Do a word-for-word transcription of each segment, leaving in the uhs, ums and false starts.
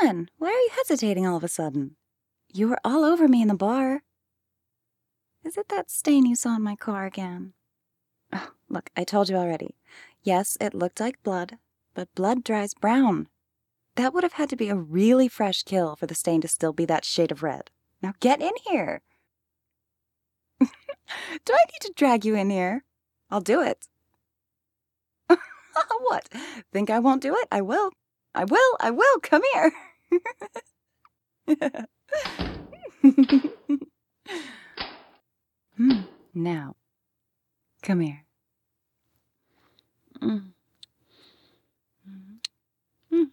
on? Why are you hesitating all of a sudden? You were all over me in the bar. Is it that stain you saw in my car again? Oh, look, I told you already. Yes, it looked like blood, but blood dries brown. That would have had to be a really fresh kill for the stain to still be that shade of red. Now get in here. Do I need to drag you in here? I'll do it. What? Think I won't do it? I will. I will. I will. Come here. Hmm. Now, come here. Mm. Mm.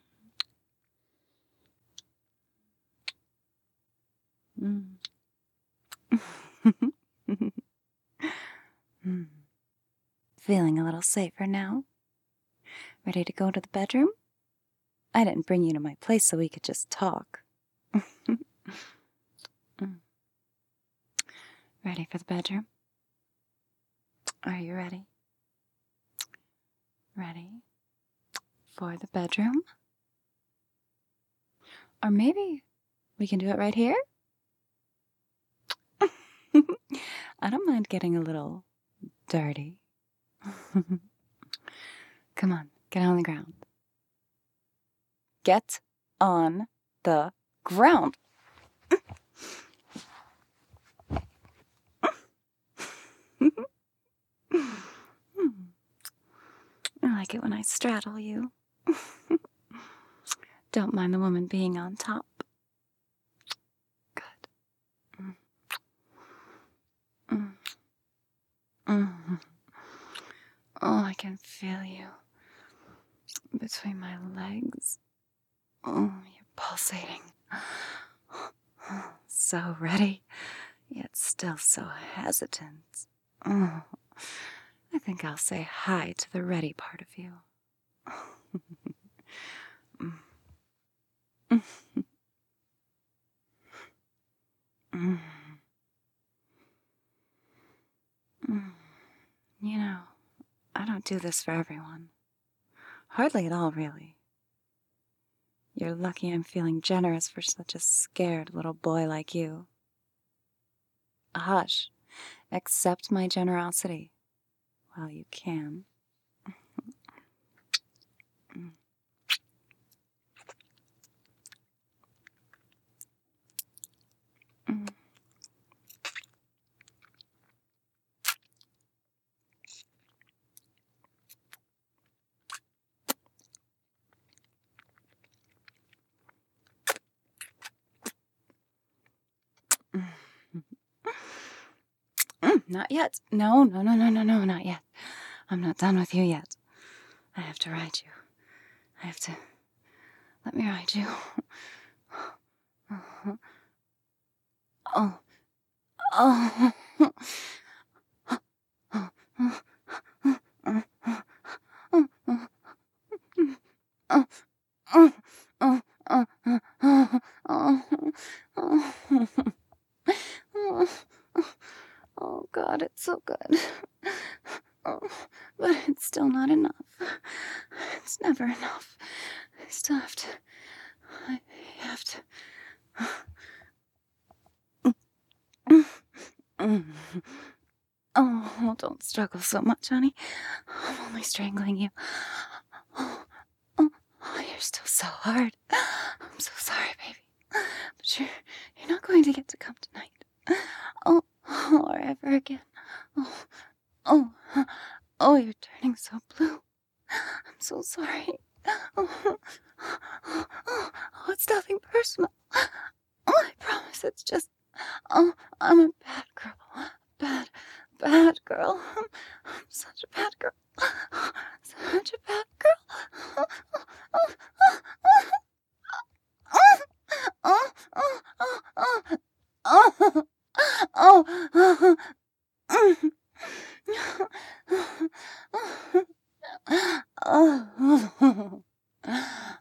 Mm. Mm. Feeling a little safer now? Ready to go to the bedroom? I didn't bring you to my place so we could just talk. Mm. Ready for the bedroom? Are you ready? Ready for the bedroom? Or maybe we can do it right here? I don't mind getting a little dirty. Come on, get on the ground. Get on the ground. I like it when I straddle you. Don't mind the woman being on top. Good. Mm. Mm. Mm. Oh, I can feel you between my legs. Oh, you're pulsating. So ready, yet still so hesitant. Oh, I think I'll say hi to the ready part of you. Mm. Mm. Mm. You know, I don't do this for everyone. Hardly at all, really. You're lucky I'm feeling generous for such a scared little boy like you. Hush. Accept my generosity while you can. Mm. Mm, not yet. No, no, no, no, no, no, not yet. I'm not done with you yet. I have to ride you. I have to... Let me ride you. Oh. Oh. Oh, God, it's so good. Oh, but it's still not enough. It's never enough. I still have to... I have to... Oh, don't struggle so much, honey. I'm only strangling you. Oh, oh, oh, you're still so hard. I'm so sorry, baby. But you're, you're not going to get to come tonight. Oh, oh, or ever again. Oh, oh, oh, you're turning so blue. I'm so sorry. Oh, oh, oh, it's nothing personal. Oh, I promise it's just... Oh, I'm a bad girl. Bad, bad girl. I'm, I'm such a bad girl. Such a bad girl. Oh, oh, oh, oh, oh, oh, oh, oh, oh, oh, oh.